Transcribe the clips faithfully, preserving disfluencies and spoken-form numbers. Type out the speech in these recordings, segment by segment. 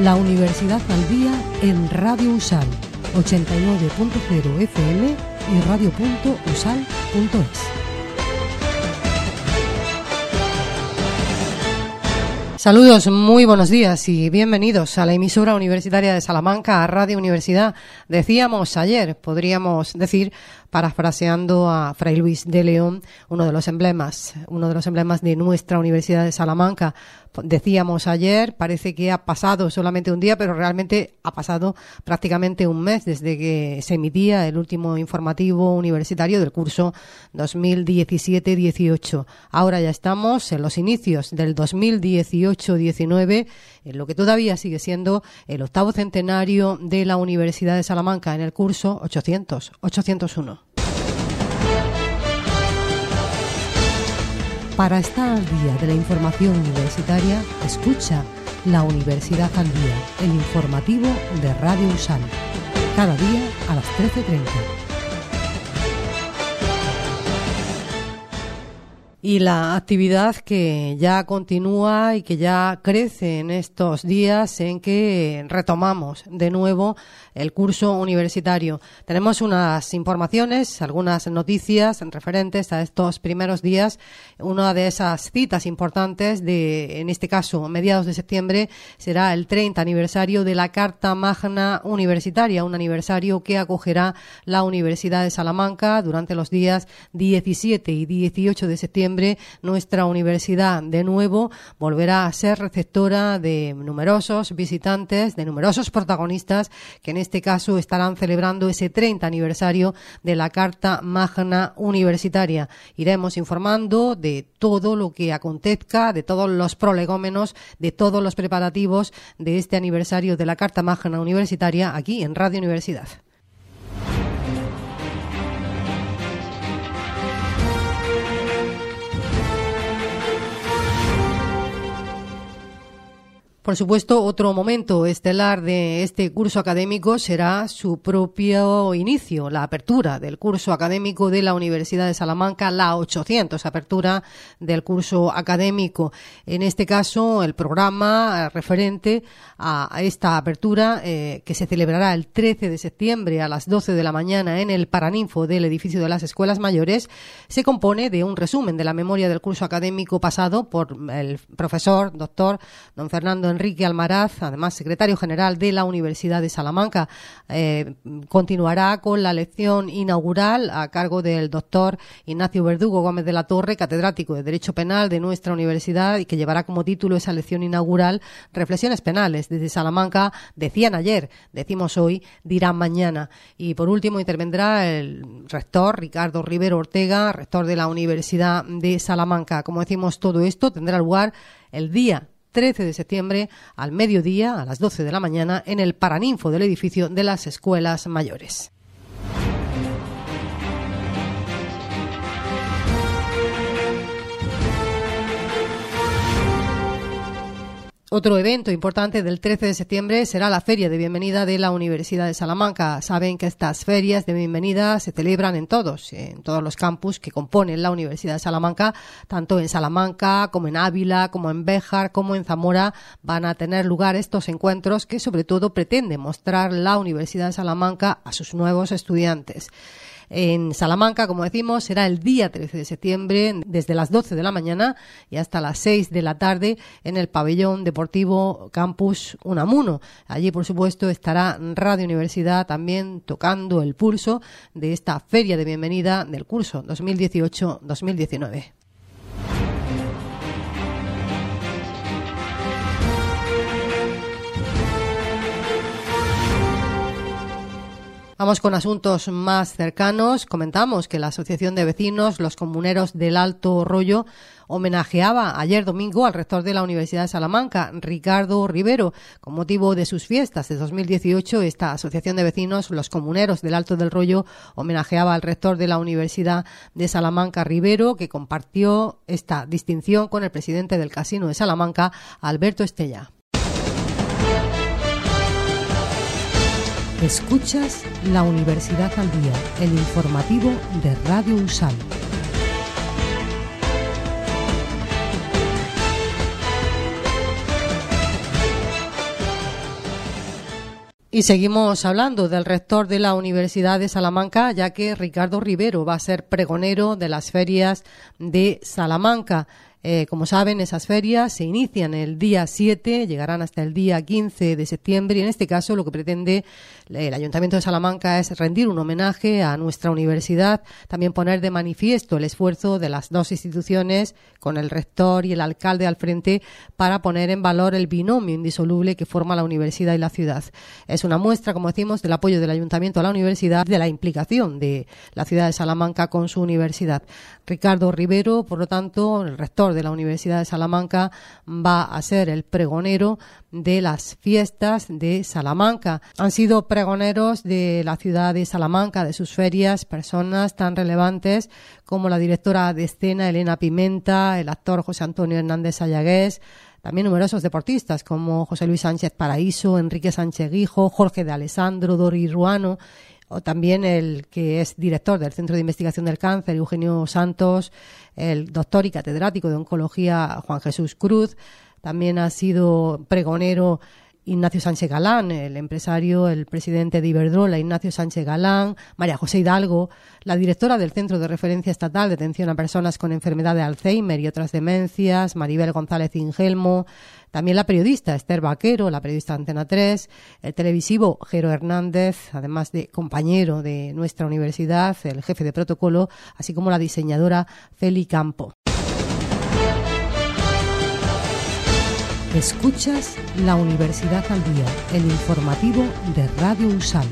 La Universidad al Día en Radio Usal, ochenta y nueve punto cero F M y radio punto usal punto es. Saludos, muy buenos días y bienvenidos a la emisora universitaria de Salamanca, a Radio Universidad. Decíamos ayer, podríamos decir, parafraseando a Fray Luis de León, uno de los emblemas, uno de los emblemas de nuestra Universidad de Salamanca. Decíamos ayer, parece que ha pasado solamente un día, pero realmente ha pasado prácticamente un mes desde que se emitía el último informativo universitario del curso dos mil diecisiete dieciocho. Ahora ya estamos en los inicios del dos mil dieciocho diecinueve, en lo que todavía sigue siendo el octavo centenario de la Universidad de Salamanca, en el curso ochocientos ochocientos uno. Para estar al día de la información universitaria, escucha La Universidad al Día, el informativo de Radio Usal, cada día a las trece treinta. Y la actividad que ya continúa y que ya crece en estos días en que retomamos de nuevo el curso universitario. Tenemos unas informaciones, algunas noticias referentes a estos primeros días. Una de esas citas importantes de, en este caso, mediados de septiembre, será el treinta aniversario de la Carta Magna Universitaria, un aniversario que acogerá la Universidad de Salamanca durante los días diecisiete y dieciocho de septiembre. Nuestra universidad de nuevo volverá a ser receptora de numerosos visitantes, de numerosos protagonistas que en este caso estarán celebrando ese treinta aniversario de la Carta Magna Universitaria. Iremos informando de todo lo que acontezca, de todos los prolegómenos, de todos los preparativos de este aniversario de la Carta Magna Universitaria aquí en Radio Universidad. Por supuesto, otro momento estelar de este curso académico será su propio inicio, la apertura del curso académico de la Universidad de Salamanca, la ochocientos apertura del curso académico. En este caso, el programa referente a esta apertura, eh, que se celebrará el trece de septiembre a las doce de la mañana en el Paraninfo del edificio de las Escuelas Mayores, se compone de un resumen de la memoria del curso académico pasado por el profesor, doctor, don Fernando Enrique Almaraz, además secretario general de la Universidad de Salamanca. Eh, continuará con la lección inaugural a cargo del doctor Ignacio Verdugo Gómez de la Torre, catedrático de Derecho Penal de nuestra universidad, y que llevará como título esa lección inaugural Reflexiones penales desde Salamanca. Decían ayer, decimos hoy, dirán mañana. Y por último intervendrá el rector Ricardo Rivero Ortega, rector de la Universidad de Salamanca. Como decimos, todo esto tendrá lugar el día trece de septiembre al mediodía, a las doce de la mañana, en el Paraninfo del edificio de las Escuelas Mayores. Otro evento importante del trece de septiembre será la Feria de Bienvenida de la Universidad de Salamanca. Saben que estas ferias de bienvenida se celebran en todos, en todos los campus que componen la Universidad de Salamanca, tanto en Salamanca como en Ávila, como en Béjar, como en Zamora. Van a tener lugar estos encuentros que sobre todo pretenden mostrar la Universidad de Salamanca a sus nuevos estudiantes. En Salamanca, como decimos, será el día trece de septiembre desde las doce de la mañana y hasta las seis de la tarde en el pabellón deportivo Campus Unamuno. Allí, por supuesto, estará Radio Universidad también tocando el pulso de esta feria de bienvenida del curso dos mil dieciocho dos mil diecinueve. Vamos con asuntos más cercanos. Comentamos que la Asociación de Vecinos, los Comuneros del Alto Rollo, homenajeaba ayer domingo al rector de la Universidad de Salamanca, Ricardo Rivero, con motivo de sus fiestas de dos mil dieciocho. Esta Asociación de Vecinos, los Comuneros del Alto del Rollo, homenajeaba al rector de la Universidad de Salamanca, Rivero, que compartió esta distinción con el presidente del Casino de Salamanca, Alberto Estella. Escuchas La Universidad al Día, el informativo de Radio Usal. Y seguimos hablando del rector de la Universidad de Salamanca, ya que Ricardo Rivero va a ser pregonero de las ferias de Salamanca. Eh, como saben, esas ferias se inician el día siete, llegarán hasta el día quince de septiembre y en este caso lo que pretende el Ayuntamiento de Salamanca es rendir un homenaje a nuestra universidad, también poner de manifiesto el esfuerzo de las dos instituciones con el rector y el alcalde al frente para poner en valor el binomio indisoluble que forma la universidad y la ciudad. Es una muestra, como decimos, del apoyo del Ayuntamiento a la universidad, de la implicación de la ciudad de Salamanca con su universidad. Ricardo Rivero, por lo tanto, el rector de la Universidad de Salamanca, va a ser el pregonero de las fiestas de Salamanca. Han sido pregoneros de la ciudad de Salamanca, de sus ferias, personas tan relevantes como la directora de escena Elena Pimenta, el actor José Antonio Hernández Ayagués, también numerosos deportistas como José Luis Sánchez Paraíso, Enrique Sánchez Guijo, Jorge de Alessandro, Dori Ruano, o también el que es director del Centro de Investigación del Cáncer, Eugenio Santos, el doctor y catedrático de Oncología, Juan Jesús Cruz. También ha sido pregonero Ignacio Sánchez Galán, el empresario, el presidente de Iberdrola, Ignacio Sánchez Galán, María José Hidalgo, la directora del Centro de Referencia Estatal de Atención a Personas con Enfermedad de Alzheimer y otras demencias, Maribel González Ingelmo, también la periodista Esther Vaquero, la periodista de Antena tres, el televisivo Jero Hernández, además de compañero de nuestra universidad, el jefe de protocolo, así como la diseñadora Feli Campo. Escuchas La Universidad al Día, el informativo de Radio Usal.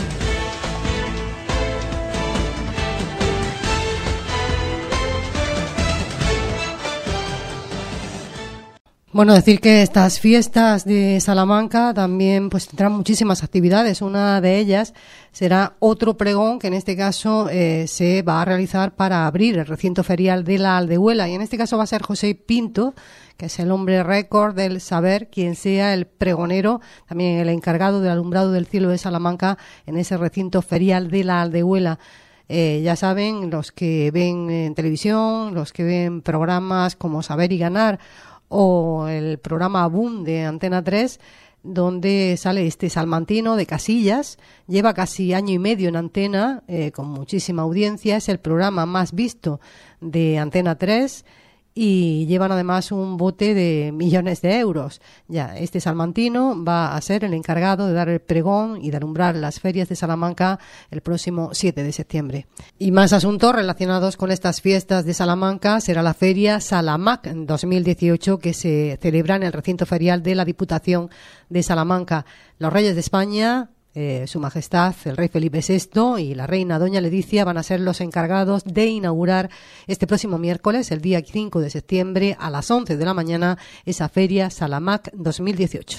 Bueno, decir que estas fiestas de Salamanca también pues tendrán muchísimas actividades. Una de ellas será otro pregón que en este caso eh, se va a realizar para abrir el recinto ferial de la Aldehuela. Y en este caso va a ser José Pinto, que es el hombre récord del saber, quien sea el pregonero, también el encargado del alumbrado del cielo de Salamanca en ese recinto ferial de la Aldehuela. Eh, ya saben, los que ven en televisión, los que ven programas como Saber y Ganar o el programa Boom de Antena tres, donde sale este salmantino de Casillas, lleva casi año y medio en antena, eh, con muchísima audiencia, es el programa más visto de Antena tres y llevan además un bote de millones de euros. Ya, este salmantino va a ser el encargado de dar el pregón y de alumbrar las ferias de Salamanca el próximo siete de septiembre. Y más asuntos relacionados con estas fiestas de Salamanca será la feria Salamac dos mil dieciocho, que se celebra en el recinto ferial de la Diputación de Salamanca. Los Reyes de España, Eh, Su Majestad el Rey Felipe sexto y la Reina Doña Leticia van a ser los encargados de inaugurar este próximo miércoles, el día cinco de septiembre, a las once de la mañana, esa feria Salamac dos mil dieciocho.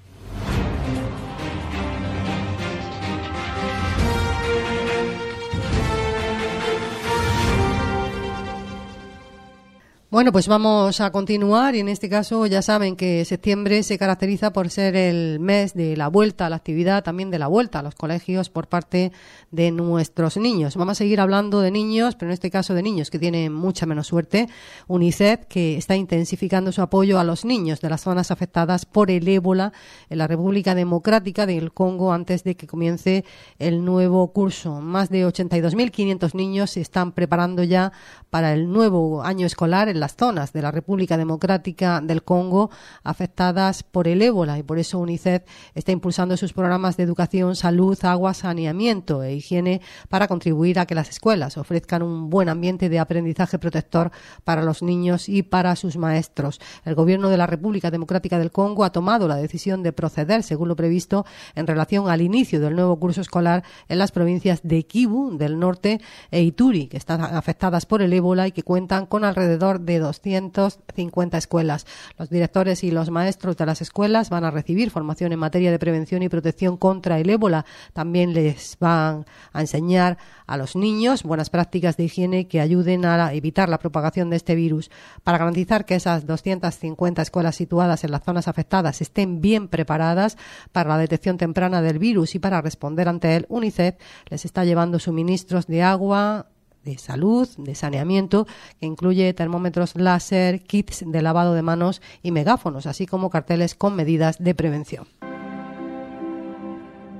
Bueno, pues vamos a continuar y en este caso ya saben que septiembre se caracteriza por ser el mes de la vuelta a la actividad, también de la vuelta a los colegios por parte de nuestros niños. Vamos a seguir hablando de niños, pero en este caso de niños que tienen mucha menos suerte. UNICEF, que está intensificando su apoyo a los niños de las zonas afectadas por el ébola en la República Democrática del Congo antes de que comience el nuevo curso. Más de ochenta y dos mil quinientos niños se están preparando ya para el nuevo año escolar en las zonas de la República Democrática del Congo afectadas por el ébola, y por eso UNICEF está impulsando sus programas de educación, salud, agua, saneamiento e higiene para contribuir a que las escuelas ofrezcan un buen ambiente de aprendizaje protector para los niños y para sus maestros. El Gobierno de la República Democrática del Congo ha tomado la decisión de proceder según lo previsto en relación al inicio del nuevo curso escolar en las provincias de Kivu del norte e Ituri, que están afectadas por el ébola y que cuentan con alrededor de doscientas cincuenta escuelas. Los directores y los maestros de las escuelas van a recibir formación en materia de prevención y protección contra el ébola. También les van a enseñar a los niños buenas prácticas de higiene que ayuden a evitar la propagación de este virus. Para garantizar que esas doscientas cincuenta escuelas situadas en las zonas afectadas estén bien preparadas para la detección temprana del virus y para responder ante él, UNICEF les está llevando suministros de agua, de salud, de saneamiento, que incluye termómetros láser, kits de lavado de manos y megáfonos, así como carteles con medidas de prevención.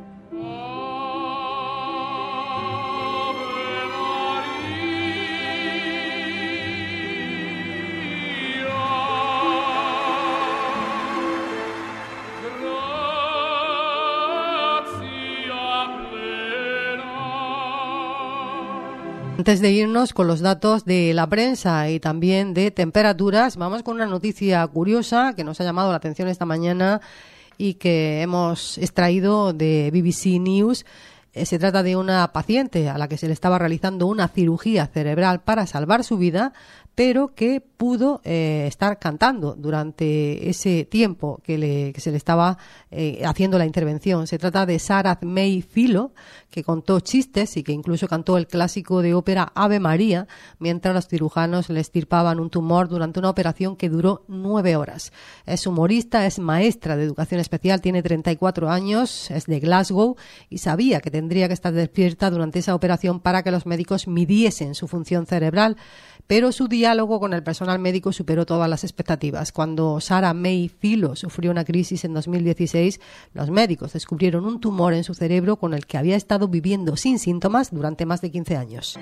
Antes de irnos con los datos de la prensa y también de temperaturas, vamos con una noticia curiosa que nos ha llamado la atención esta mañana y que hemos extraído de B B C News. Se trata de una paciente a la que se le estaba realizando una cirugía cerebral para salvar su vida, pero que pudo eh, estar cantando durante ese tiempo que, le, que se le estaba eh, haciendo la intervención. Se trata de Sarah May Filo, que contó chistes y que incluso cantó el clásico de ópera Ave María, mientras los cirujanos le extirpaban un tumor durante una operación que duró nueve horas. Es humorista, es maestra de educación especial, tiene treinta y cuatro años, es de Glasgow y sabía que tendría que estar despierta durante esa operación para que los médicos midiesen su función cerebral, pero su diálogo con el personal médico superó todas las expectativas. Cuando Sarah May Filo sufrió una crisis en dos mil dieciséis, los médicos descubrieron un tumor en su cerebro con el que había estado viviendo sin síntomas durante más de quince años.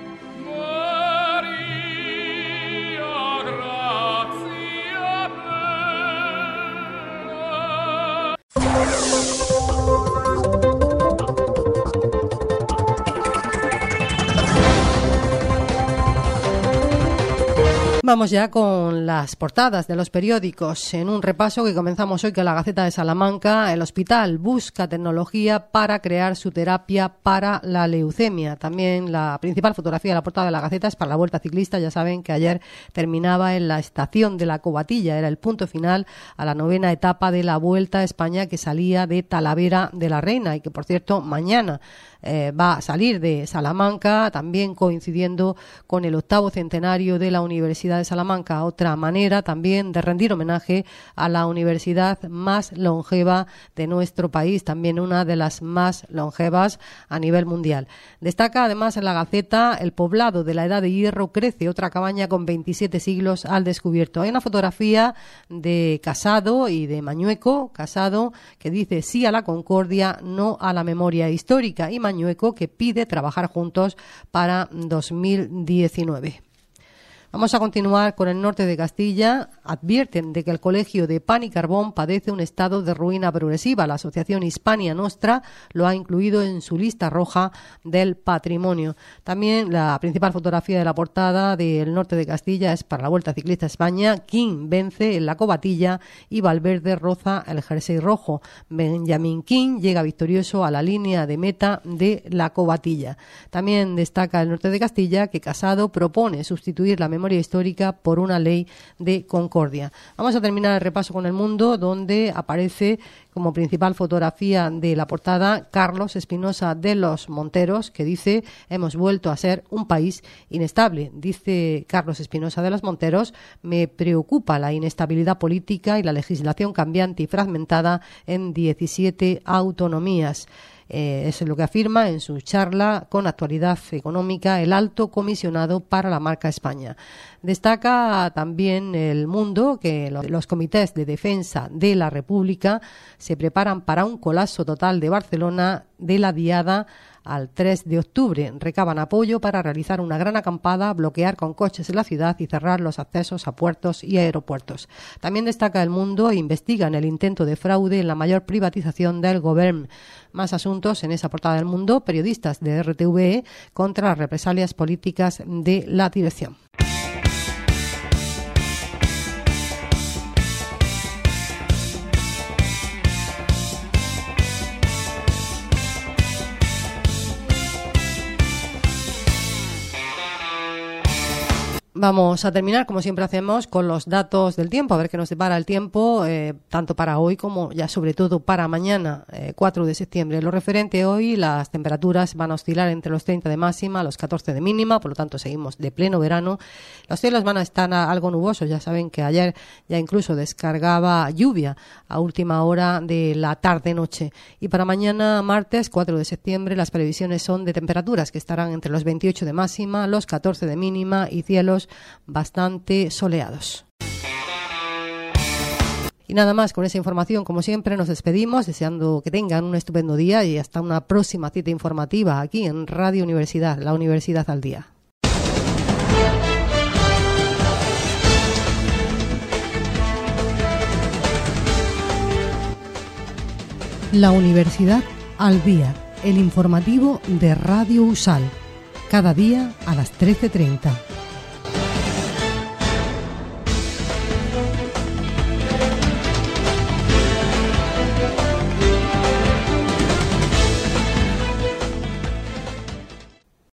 Vamos ya con las portadas de los periódicos. En un repaso que comenzamos hoy con la Gaceta de Salamanca, el hospital busca tecnología para crear su terapia para la leucemia. También la principal fotografía de la portada de la Gaceta es para la Vuelta Ciclista. Ya saben que ayer terminaba en la estación de la Covatilla. Era el punto final a la novena etapa de la Vuelta a España que salía de Talavera de la Reina y que, por cierto, mañana Eh, va a salir de Salamanca, también coincidiendo con el octavo centenario de la Universidad de Salamanca. Otra manera también de rendir homenaje a la universidad más longeva de nuestro país, también una de las más longevas a nivel mundial. Destaca además en la Gaceta: el poblado de la Edad de Hierro crece, otra cabaña con veintisiete siglos al descubierto. Hay una fotografía de Casado y de Mañueco. Casado que dice sí a la concordia, no a la memoria histórica, y Mañueco que pide trabajar juntos para dos mil diecinueve. Vamos a continuar con el norte de Castilla. Advierten de que el Colegio de Pan y Carbón padece un estado de ruina progresiva. La Asociación Hispania Nostra lo ha incluido en su lista roja del patrimonio. También la principal fotografía de la portada del norte de Castilla es para la Vuelta Ciclista España. King vence en la Covatilla y Valverde roza el jersey rojo. Benjamin King llega victorioso a la línea de meta de la Covatilla. También destaca el norte de Castilla que Casado propone sustituir la memoria histórica por una ley de concordia. Vamos a terminar el repaso con El Mundo, donde aparece como principal fotografía de la portada Carlos Espinosa de los Monteros, que dice: hemos vuelto a ser un país inestable. Dice Carlos Espinosa de los Monteros: me preocupa la inestabilidad política y la legislación cambiante y fragmentada en diecisiete autonomías. Eh, eso es lo que afirma en su charla con Actualidad Económica el alto comisionado para la marca España. Destaca también El Mundo que los, los comités de defensa de la República se preparan para un colapso total de Barcelona de la diada al tres de octubre. Recaban apoyo para realizar una gran acampada, bloquear con coches la ciudad y cerrar los accesos a puertos y aeropuertos. También destaca El Mundo e investigan el intento de fraude en la mayor privatización del Govern. Más asuntos en esa portada del Mundo: periodistas de R T V E contra las represalias políticas de la dirección. Vamos a terminar, como siempre hacemos, con los datos del tiempo, a ver qué nos depara el tiempo, eh, tanto para hoy como ya sobre todo para mañana, eh, cuatro de septiembre. Lo referente hoy, las temperaturas van a oscilar entre los treinta de máxima, los catorce de mínima, por lo tanto seguimos de pleno verano. Los cielos van a estar algo nubosos, ya saben que ayer ya incluso descargaba lluvia a última hora de la tarde-noche. Y para mañana, martes, cuatro de septiembre, las previsiones son de temperaturas que estarán entre los veintiocho de máxima, los catorce de mínima y cielos bastante soleados. Y nada más, con esa información, como siempre, nos despedimos, deseando que tengan un estupendo día y hasta una próxima cita informativa aquí en Radio Universidad, la Universidad al Día. La Universidad al Día, el informativo de Radio U S A L. cada día a las trece treinta.